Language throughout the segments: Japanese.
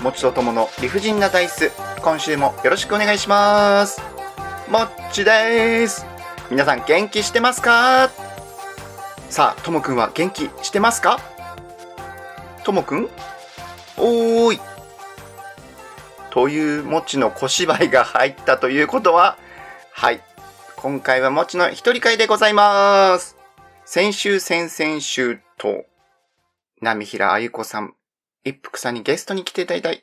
もちとともの理不尽なダイス、今週もよろしくお願いします。もっちです。皆さん元気してますか？さあ、ともくんは元気してますか？ともくん？おーい。というもちの小芝居が入ったということは、はい、今回はもちの一人会でございます。先週先々週と波平あゆこさん、一服さんにゲストに来ていただ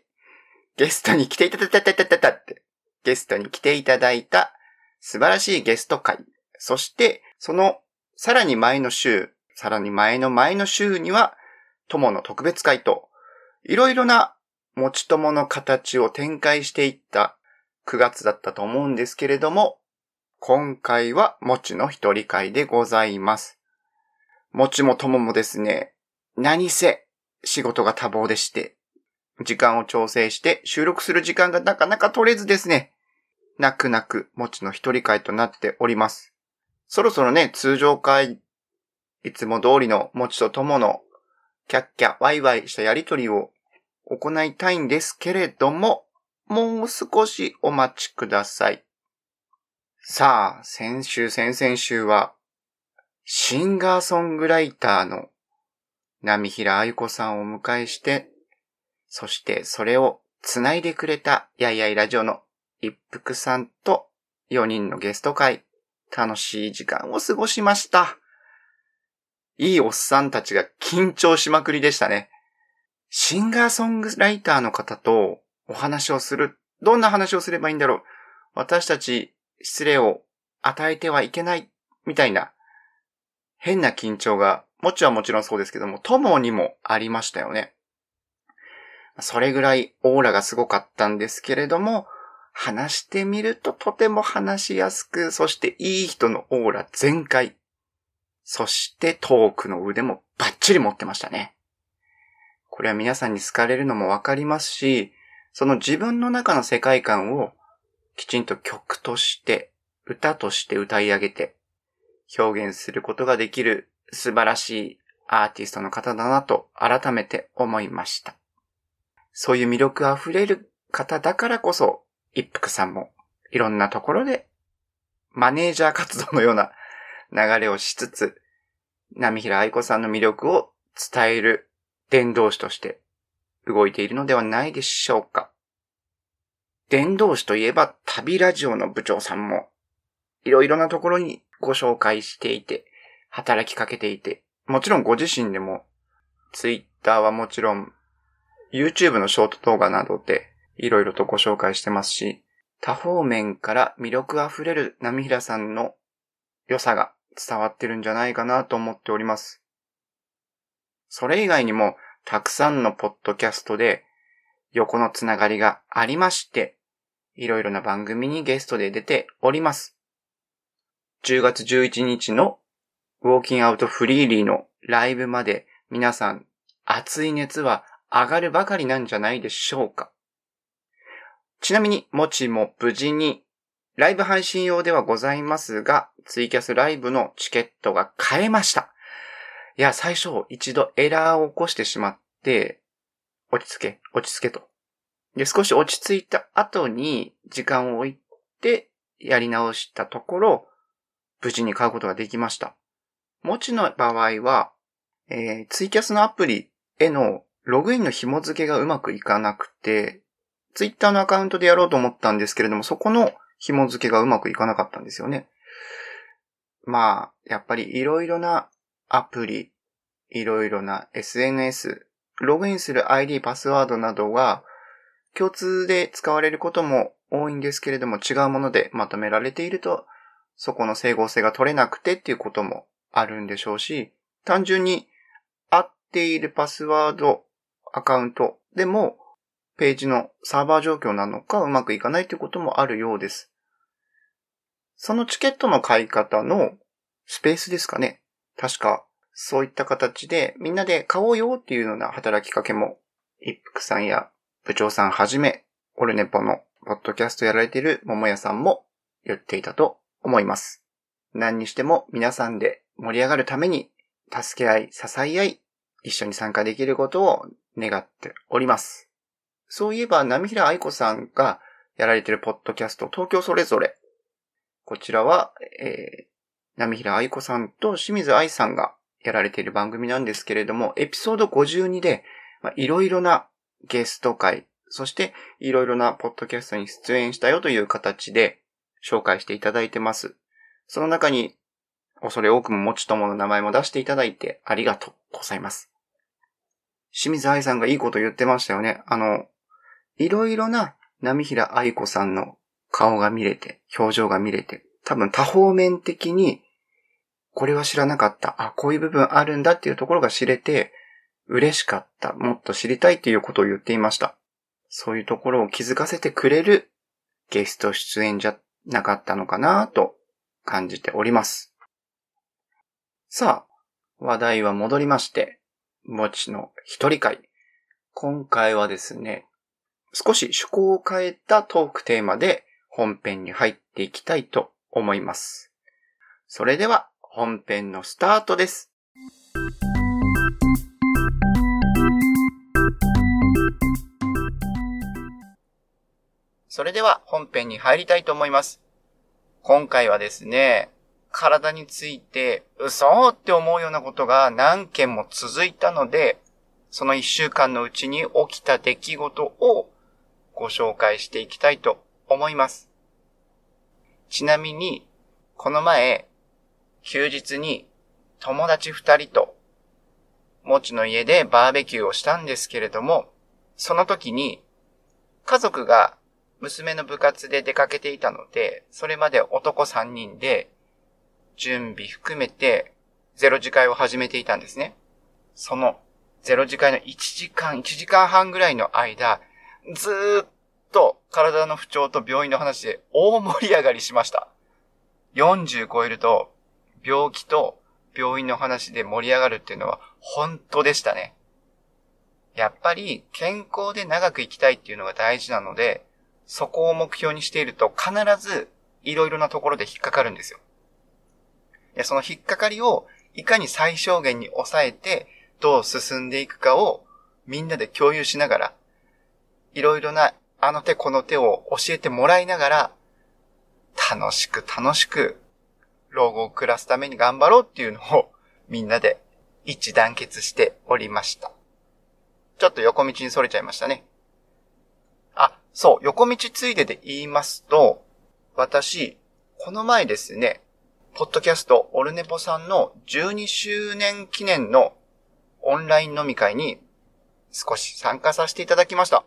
いた素晴らしいゲスト会。そしてそのさらに前の週には友の特別会といろいろなもち友の形を展開していった9月だったと思うんですけれども、今回はもちの一人会でございます。もちも友もですね、何せ仕事が多忙でして、時間を調整して収録する時間がなかなか取れずですね、泣く泣くもちの一人会となっております。そろそろね、通常会、いつも通りのもちと友のキャッキャワイワイしたやりとりを行いたいんですけれども、もう少しお待ちください。さあ、先々週はシンガーソングライターの波平あゆこさんをお迎えして、そしてそれをつないでくれたやいやいラジオの一服さんと4人のゲスト会、楽しい時間を過ごしました。いいおっさんたちが緊張しまくりでしたね。シンガーソングライターの方とお話をする。どんな話をすればいいんだろう。私たち失礼を与えてはいけない。みたいな変な緊張が、もちはもちろんそうですけども、友にもありましたよね。それぐらいオーラがすごかったんですけれども、話してみるととても話しやすく、そしていい人のオーラ全開。そしてトークの腕もバッチリ持ってましたね。これは皆さんに好かれるのもわかりますし、その自分の中の世界観をきちんと曲として、歌として歌い上げて表現することができる素晴らしいアーティストの方だなと改めて思いました。そういう魅力あふれる方だからこそ、一服さんもいろんなところでマネージャー活動のような流れをしつつ、波平愛子さんの魅力を伝える伝道師として動いているのではないでしょうか。伝道師といえば旅ラジオの部長さんもいろいろなところにご紹介していて、働きかけていて、もちろんご自身でもツイッターはもちろん YouTube のショート動画などでいろいろとご紹介してますし、多方面から魅力あふれる波平さんの良さが伝わってるんじゃないかなと思っております。それ以外にもたくさんのポッドキャストで横のつながりがありまして、いろいろな番組にゲストで出ております。10月11日のウォーキングアウトフリーリーのライブまで皆さん熱い熱は上がるばかりなんじゃないでしょうか。ちなみにもちも無事にライブ配信用ではございますが、ツイキャスライブのチケットが買えました。いや、最初一度エラーを起こしてしまって、落ち着けと。で、少し落ち着いた後に時間を置いてやり直したところ、無事に買うことができました。もちの場合は、ツイキャスのアプリへのログインの紐付けがうまくいかなくて、ツイッターのアカウントでやろうと思ったんですけれども、そこの紐付けがうまくいかなかったんですよね。まあ、やっぱりいろいろなアプリ、いろいろな SNS、ログインする ID、パスワードなどが共通で使われることも多いんですけれども、違うものでまとめられていると、そこの整合性が取れなくてっていうこともあるんでしょうし、単純に合っているパスワード、アカウントでも、ページのサーバー状況なのかうまくいかないということもあるようです。そのチケットの買い方のスペースですかね。確かそういった形でみんなで買おうよっていうような働きかけも一服さんや部長さんはじめオルネポのポッドキャストやられている桃屋さんも言っていたと思います。何にしても皆さんで盛り上がるために助け合い、支え合い、一緒に参加できることを願っております。 そういえば、波平愛子さんがやられているポッドキャスト、東京それぞれ。こちらは、波平愛子さんと清水愛さんがやられている番組なんですけれども、エピソード52で、いろいろなゲスト会、そしていろいろなポッドキャストに出演したよという形で紹介していただいてます。その中に、恐れ多くももちともの名前も出していただいてありがとうございます。清水愛さんがいいこと言ってましたよね。いろいろな波平愛子さんの顔が見れて、表情が見れて、多分多方面的に、これは知らなかった。こういう部分あるんだっていうところが知れて、嬉しかった。もっと知りたいっていうことを言っていました。そういうところを気づかせてくれるゲスト出演じゃなかったのかなと感じております。さあ、話題は戻りまして、もちの一人会。今回はですね、少し趣向を変えたトークテーマで本編に入っていきたいと思います。それでは本編のスタートです。それでは本編に入りたいと思います。今回はですね、体について嘘って思うようなことが何件も続いたので、その1週間のうちに起きた出来事をご紹介していきたいと思います。ちなみに、この前、休日に友達2人と、もちの家でバーベキューをしたんですけれども、その時に、家族が娘の部活で出かけていたので、それまで男3人で、準備含めて、ゼロ次会を始めていたんですね。その、ゼロ次会の1時間半ぐらいの間、ずーっと体の不調と病院の話で大盛り上がりしました。40超えると病気と病院の話で盛り上がるっていうのは本当でしたね。やっぱり健康で長く生きたいっていうのが大事なので、そこを目標にしていると必ずいろいろなところで引っかかるんですよ。その引っかかりをいかに最小限に抑えてどう進んでいくかをみんなで共有しながら、いろいろなあの手この手を教えてもらいながら、楽しく老後を暮らすために頑張ろうっていうのをみんなで一致団結しておりました。ちょっと横道にそれちゃいましたね。そう、横道ついでで言いますと、私、この前ですね、ポッドキャストオルネポさんの12周年記念のオンライン飲み会に少し参加させていただきました。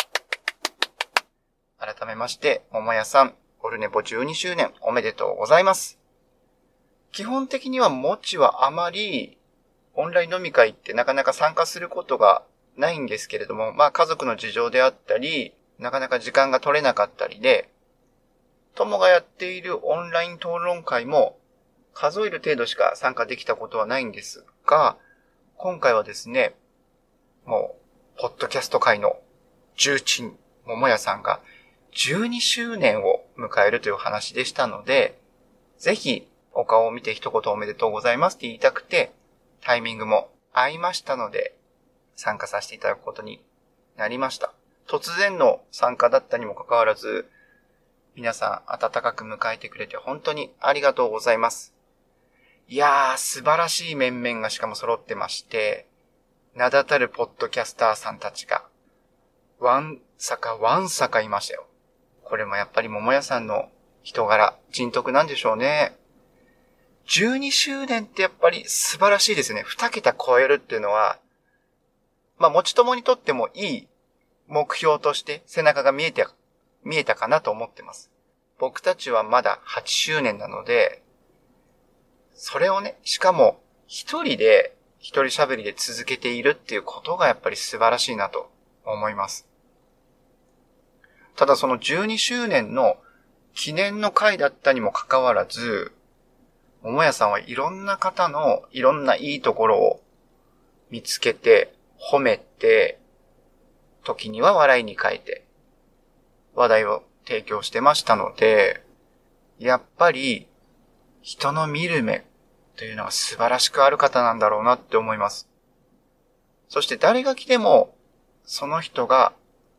改めまして、桃屋さん、オルネポ12周年おめでとうございます。基本的にはもちはあまりオンライン飲み会ってなかなか参加することがないんですけれども、家族の事情であったり、なかなか時間が取れなかったりで、友がやっているオンライン討論会も数える程度しか参加できたことはないんですが、今回はですね、もう、ポッドキャスト界の重鎮、桃屋さんが12周年を迎えるという話でしたので、ぜひお顔を見て一言おめでとうございますって言いたくて、タイミングも合いましたので、参加させていただくことになりました。突然の参加だったにもかかわらず、皆さん温かく迎えてくれて本当にありがとうございます。いやー、素晴らしい面々がしかも揃ってまして、名だたるポッドキャスターさんたちが、わんさかいましたよ。これもやっぱり桃屋さんの人柄、人徳なんでしょうね。12周年ってやっぱり素晴らしいですね。2桁超えるっていうのは、もちともにとってもいい目標として背中が見えたかなと思ってます。僕たちはまだ8周年なので、それをね、しかも一人喋りで続けているっていうことがやっぱり素晴らしいなと思います。ただその12周年の記念の会だったにもかかわらず、桃屋さんはいろんな方のいろんないいところを見つけて、褒めて、時には笑いに変えて、話題を提供してましたので、やっぱり人の見る目というのが素晴らしくある方なんだろうなって思います。そして誰が来ても、その人が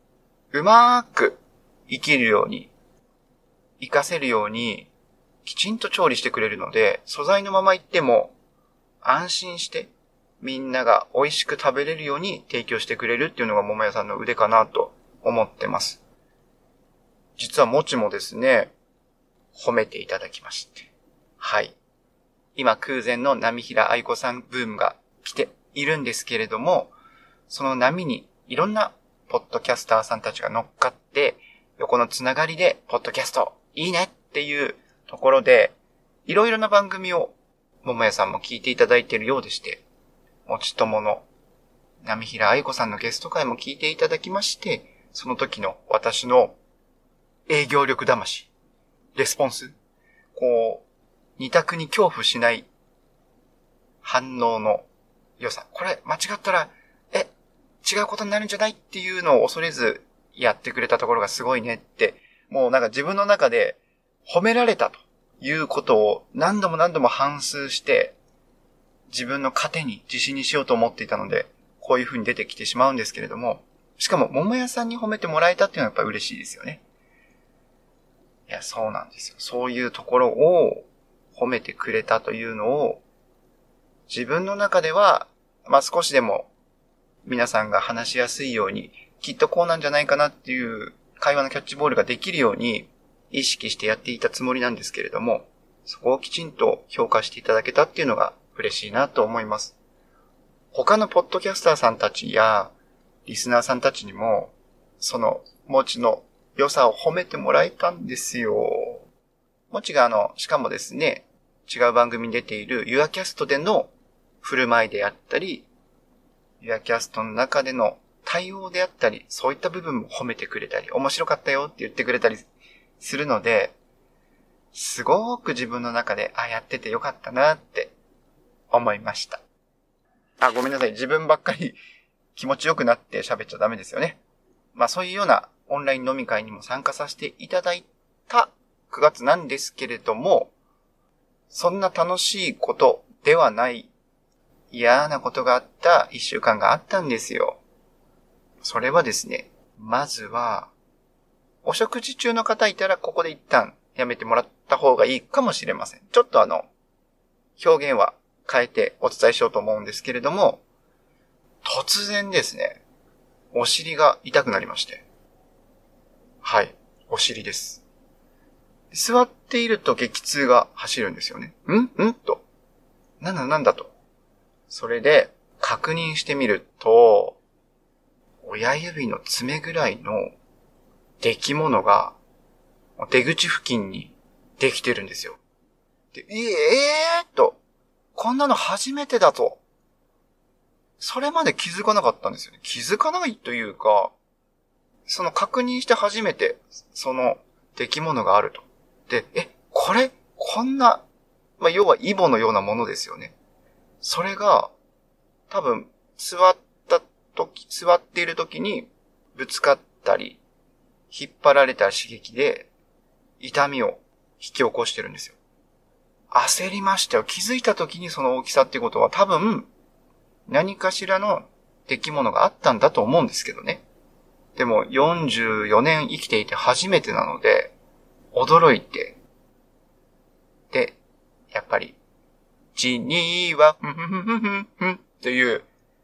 うまーく生きるように、活かせるように、きちんと調理してくれるので、素材のまま行っても、安心して、みんなが美味しく食べれるように提供してくれるっていうのが桃屋さんの腕かなと思ってます。実はもちもですね、褒めていただきまして。はい。今空前の波平愛子さんブームが来ているんですけれども、その波にいろんなポッドキャスターさんたちが乗っかって、横のつながりで、ポッドキャストいいねっていうところで、いろいろな番組を桃屋さんも聞いていただいているようでして、もちともの波平愛子さんのゲスト会も聞いていただきまして、その時の私の営業力魂、レスポンス、二択に恐怖しない反応の良さ。これ間違ったら、違うことになるんじゃないっていうのを恐れずやってくれたところがすごいねって、もうなんか自分の中で褒められたということを何度も何度も反芻して、自分の糧に自信にしようと思っていたので、こういう風に出てきてしまうんですけれども、しかも桃屋さんに褒めてもらえたっていうのはやっぱり嬉しいですよね。いや、そうなんですよ。そういうところを褒めてくれたというのを、自分の中では、少しでも皆さんが話しやすいように、きっとこうなんじゃないかなっていう会話のキャッチボールができるように意識してやっていたつもりなんですけれども、そこをきちんと評価していただけたっていうのが嬉しいなと思います。他のポッドキャスターさんたちやリスナーさんたちにも、そのもちの良さを褒めてもらえたんですよ。もちがしかもですね、違う番組に出ているユアキャストでの振る舞いであったり、ユアキャストの中での対応であったり、そういった部分も褒めてくれたり、面白かったよって言ってくれたりするので、すごく自分の中で、やっててよかったなって思いました。ごめんなさい。自分ばっかり気持ちよくなって喋っちゃダメですよね。そういうようなオンライン飲み会にも参加させていただいた9月なんですけれども、そんな楽しいことではない嫌なことがあった1週間があったんですよ。それはですね、まずは、お食事中の方いたらここで一旦やめてもらった方がいいかもしれません。ちょっと表現は変えてお伝えしようと思うんですけれども、突然ですね、お尻が痛くなりまして。はい、お尻です。座っていると激痛が走るんですよね。んと。なんだと。それで確認してみると、親指の爪ぐらいの出来物が出口付近にできてるんですよ。で、と、こんなの初めてだと。それまで気づかなかったんですよね。気づかないというか、その確認して初めて、その出来物があると。で、こんな、要はイボのようなものですよね。それが、多分、座っている時にぶつかったり、引っ張られた刺激で、痛みを引き起こしてるんですよ。焦りましたよ。気づいた時にその大きさっていうことは多分、何かしらの出来物があったんだと思うんですけどね。でも、44年生きていて初めてなので、驚いて、で、やっぱり、ジニーは、という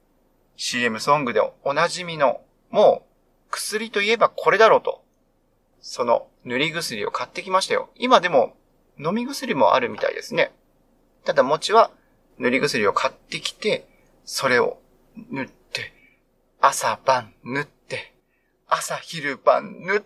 CM ソングでおなじみの、もう薬といえばこれだろうと、その塗り薬を買ってきましたよ。今でも飲み薬もあるみたいですね。ただもちは塗り薬を買ってきて、それを塗って、朝晩塗って、朝昼晩塗って、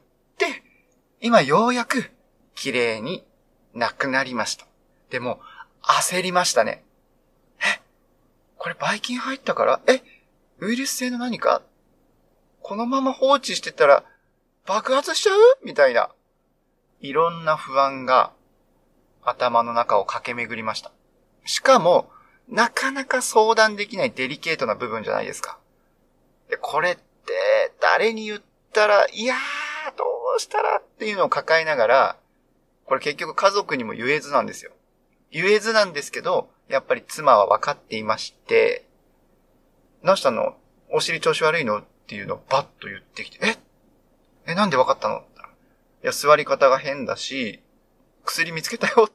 今ようやく綺麗になくなりました。でも焦りましたね。こればい菌入ったから？ウイルス性の何か？このまま放置してたら爆発しちゃう？みたいな。いろんな不安が頭の中を駆け巡りました。しかも、なかなか相談できないデリケートな部分じゃないですか。で、これって誰に言ったら、いやー、どうしたらっていうのを抱えながら、これ結局家族にも言えずなんですよ。言えずなんですけど、やっぱり妻は分かっていまして、どうしたの？お尻調子悪いの？っていうのをバッと言ってきて、 なんでわかったの？いや、座り方が変だし、薬見つけたよって、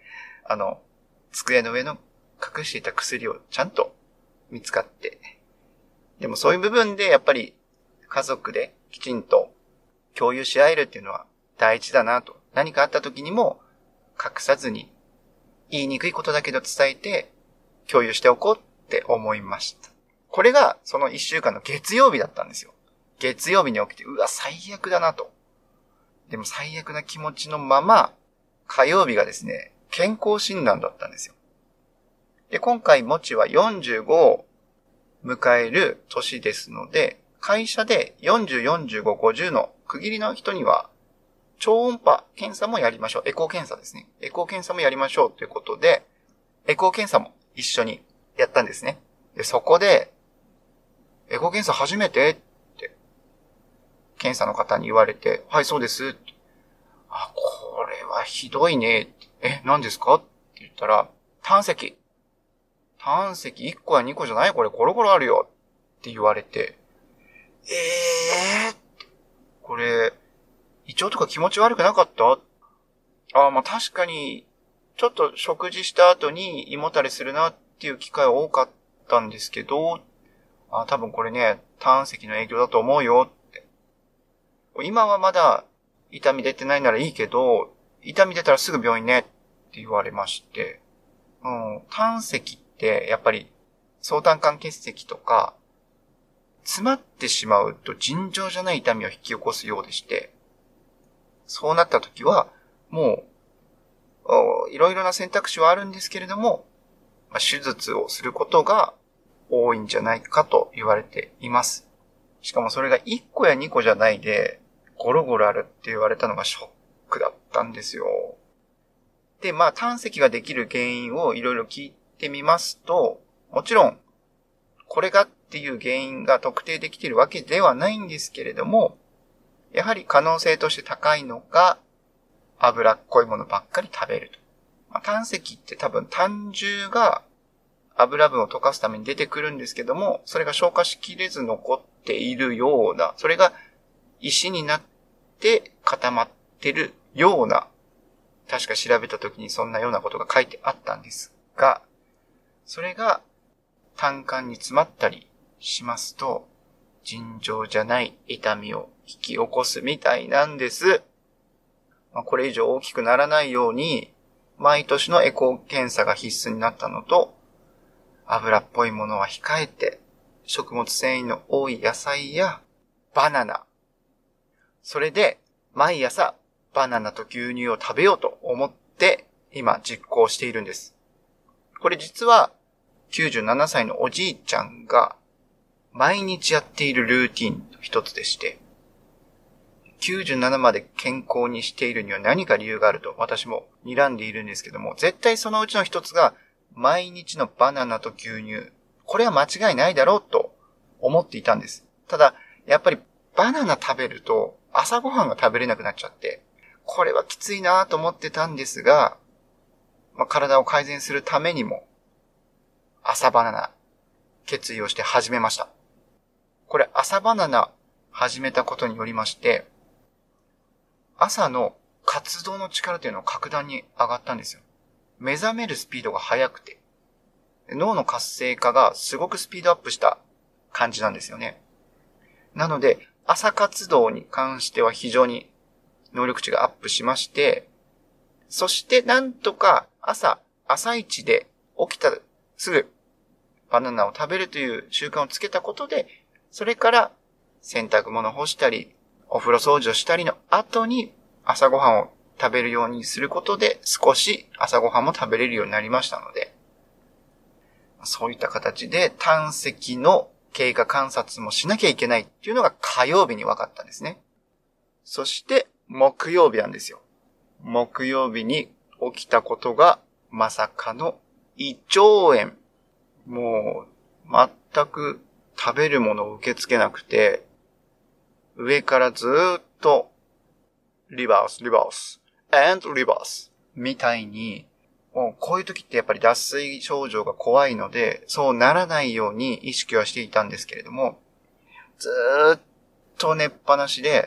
机の上の隠していた薬をちゃんと見つかって。でもそういう部分でやっぱり家族できちんと共有し合えるっていうのは大事だなと。何かあった時にも隠さずに言いにくいことだけど伝えて共有しておこうって思いました。これがその1週間の月曜日だったんですよ。月曜日に起きて、うわ、最悪だなと。でも最悪な気持ちのまま、火曜日がですね、健康診断だったんですよ。で、今回もちは45を迎える年ですので、会社で40、45、50の区切りの人には、超音波検査もやりましょう。エコー検査ですね。エコー検査もやりましょうということで、エコー検査も一緒にやったんですね。で、そこで、エコー検査初めてって、検査の方に言われて、はい、そうです。あ、これはひどいね。何ですかって言ったら、胆石1個や2個じゃないこれゴロゴロあるよって言われて、これ、胃腸とか気持ち悪くなかった？まあ確かに、ちょっと食事した後に胃もたれするなっていう機会は多かったんですけど、多分これね、胆石の影響だと思うよって。今はまだ痛み出てないならいいけど、痛み出たらすぐ病院ねって言われまして、胆石ってやっぱり相胆管結石とか詰まってしまうと尋常じゃない痛みを引き起こすようでして、そうなった時はもういろいろな選択肢はあるんですけれども、手術をすることが多いんじゃないかと言われています。しかもそれが1個や2個じゃないでゴロゴロあるって言われたのがショックだったんですよ。で、胆石ができる原因をいろいろ聞いてみますと、もちろんこれがっていう原因が特定できているわけではないんですけれども、やはり可能性として高いのが脂っこいものばっかり食べると。胆石って多分胆汁が油分を溶かすために出てくるんですけども、それが消化しきれず残っているような、それが石になって固まってるような、確か調べた時にそんなようなことが書いてあったんですが、それが胆管に詰まったりしますと、尋常じゃない痛みを引き起こすみたいなんです。これ以上大きくならないように、毎年のエコー検査が必須になったのと、油っぽいものは控えて、食物繊維の多い野菜やバナナ。それで、毎朝バナナと牛乳を食べようと思って、今実行しているんです。これ実は、97歳のおじいちゃんが、毎日やっているルーティンの一つでして、97まで健康にしているには何か理由があると私も睨んでいるんですけども、絶対そのうちの一つが、毎日のバナナと牛乳。これは間違いないだろうと思っていたんです。ただ、やっぱりバナナ食べると朝ごはんが食べれなくなっちゃって、これはきついなと思ってたんですが、体を改善するためにも、朝バナナ、決意をして始めました。これ朝バナナ始めたことによりまして、朝の活動の力というのが格段に上がったんですよ。目覚めるスピードが速くて、脳の活性化がすごくスピードアップした感じなんですよね。なので、朝活動に関しては非常に能力値がアップしまして、そしてなんとか朝一で起きたすぐバナナを食べるという習慣をつけたことで、それから洗濯物を干したり、お風呂掃除をしたりの後に朝ごはんを食べるようにすることで少し朝ごはんも食べれるようになりましたので、そういった形で胆石の経過観察もしなきゃいけないっていうのが火曜日に分かったんですね。そして木曜日なんですよ。木曜日に起きたことがまさかの胃腸炎。もう全く食べるものを受け付けなくて、上からずーっとリバースand reverse みたいに、もうこういう時ってやっぱり脱水症状が怖いので、そうならないように意識はしていたんですけれども、ずーっと寝っぱなしで、と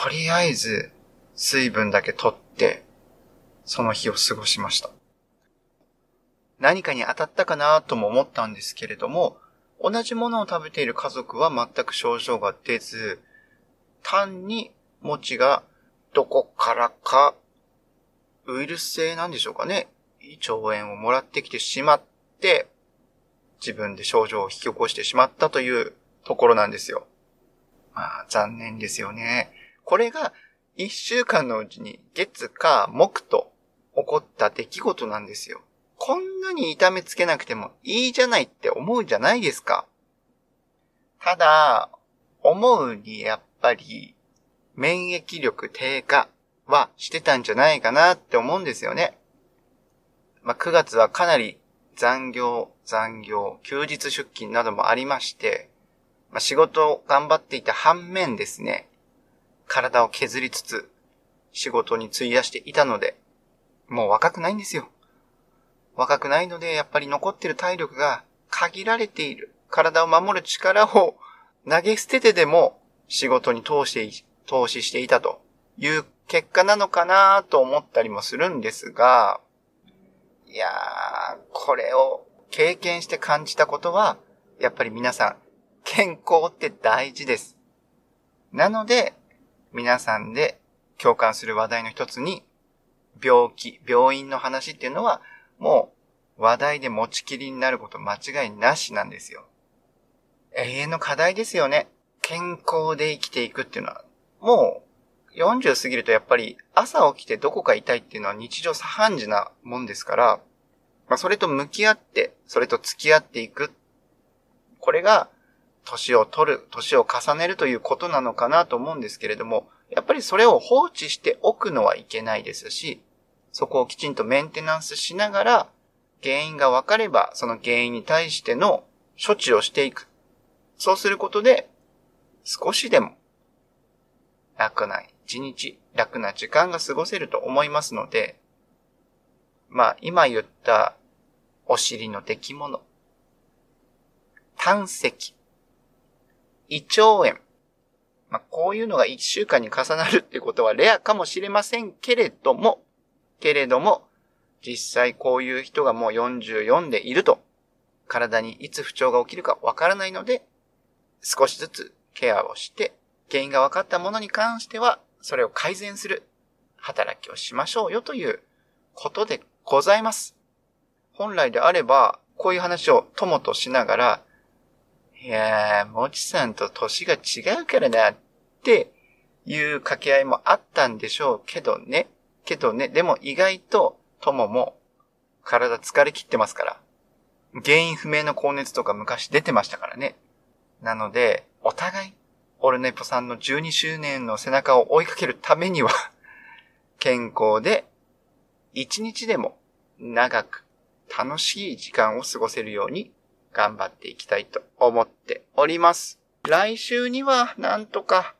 とりあえず水分だけ取って、その日を過ごしました。何かに当たったかなとも思ったんですけれども、同じものを食べている家族は全く症状が出ず、単に餅がどこからかウイルス性なんでしょうかね。胃腸炎をもらってきてしまって、自分で症状を引き起こしてしまったというところなんですよ。残念ですよね。これが1週間のうちに月火木と起こった出来事なんですよ。こんなに痛めつけなくてもいいじゃないって思うじゃないですか。ただ、思うにやっぱり免疫力低下はしてたんじゃないかなって思うんですよね。9月はかなり残業、休日出勤などもありまして、仕事を頑張っていた反面ですね、体を削りつつ仕事に費やしていたので、もう若くないんですよ。若くないので、やっぱり残ってる体力が限られている。体を守る力を投げ捨ててでも仕事に投資していたという結果なのかなと思ったりもするんですが、いやー、これを経験して感じたことは、やっぱり皆さん、健康って大事です。なので、皆さんで共感する話題の一つに、病院の話っていうのは、もう話題で持ちきりになること間違いなしなんですよ。永遠の課題ですよね。健康で生きていくっていうのは、もう40過ぎるとやっぱり朝起きてどこか痛いっていうのは日常茶飯事なもんですから、それと向き合って、それと付き合っていく。これが年を重ねるということなのかなと思うんですけれども、やっぱりそれを放置しておくのはいけないですし、そこをきちんとメンテナンスしながら、原因が分かれば、その原因に対しての処置をしていく。そうすることで、少しでも楽な一日、楽な時間が過ごせると思いますので、今言ったお尻の出来物、胆石、胃腸炎、こういうのが1週間に重なるっていうことはレアかもしれませんけれども、実際こういう人がもう44でいると、体にいつ不調が起きるかわからないので、少しずつケアをして、原因が分かったものに関しては、それを改善する働きをしましょうよということでございます。本来であれば、こういう話を友としながら、いやー、もちさんと年が違うからなっていう掛け合いもあったんでしょうけどね。でも意外と友も体疲れ切ってますから。原因不明の高熱とか昔出てましたからね。なので、お互い、オルネポさんの12周年の背中を追いかけるためには、健康で一日でも長く楽しい時間を過ごせるように頑張っていきたいと思っております。来週にはなんとか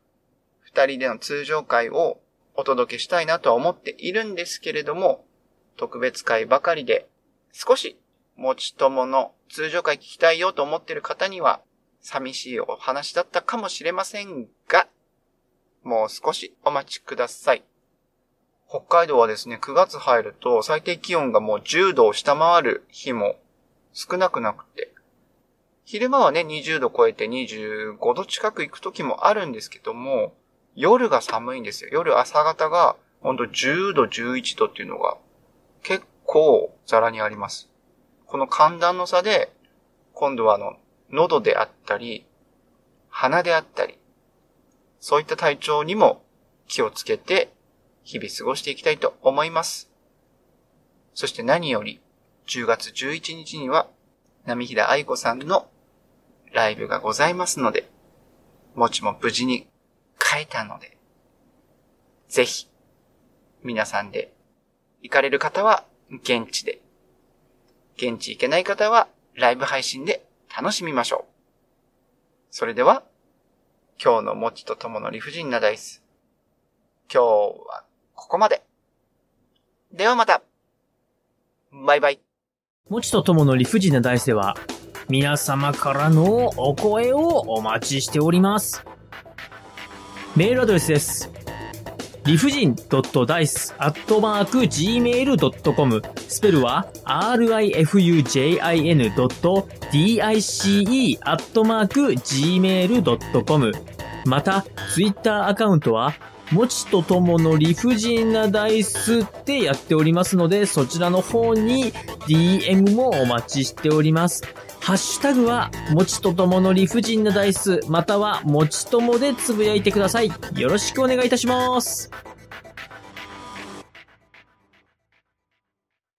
2人での通常会をお届けしたいなとは思っているんですけれども、特別会ばかりで少しもちともの通常会聞きたいよと思っている方には寂しいお話だったかもしれませんが、もう少しお待ちください。北海道はですね、9月入ると最低気温がもう10度を下回る日も少なくなくて、昼間はね、20度超えて25度近く行く時もあるんですけども、夜が寒いんですよ。夜朝方がほんと10度、11度っていうのが結構ザラにあります。この寒暖の差で、今度は喉であったり、鼻であったり、そういった体調にも気をつけて日々過ごしていきたいと思います。そして何より10月11日には波平愛子さんのライブがございますので、もちも無事に帰えたので、ぜひ皆さんで行かれる方は現地で、現地行けない方はライブ配信で楽しみましょう。それでは、今日のもちとともの理不尽なダイス。今日はここまで。ではまた。バイバイ。 もちとともの理不尽なダイスでは、皆様からのお声をお待ちしております。メールアドレスです。 理不尽 .dice@gmail.com スペルは rifujin.dice@gmail.com また、ツイッターアカウントはもちとともの理不尽なダイスってやっておりますので、そちらの方に DM もお待ちしております。ハッシュタグは、もちとともの理不尽なダイス、または、もちともでつぶやいてください。よろしくお願いいたします。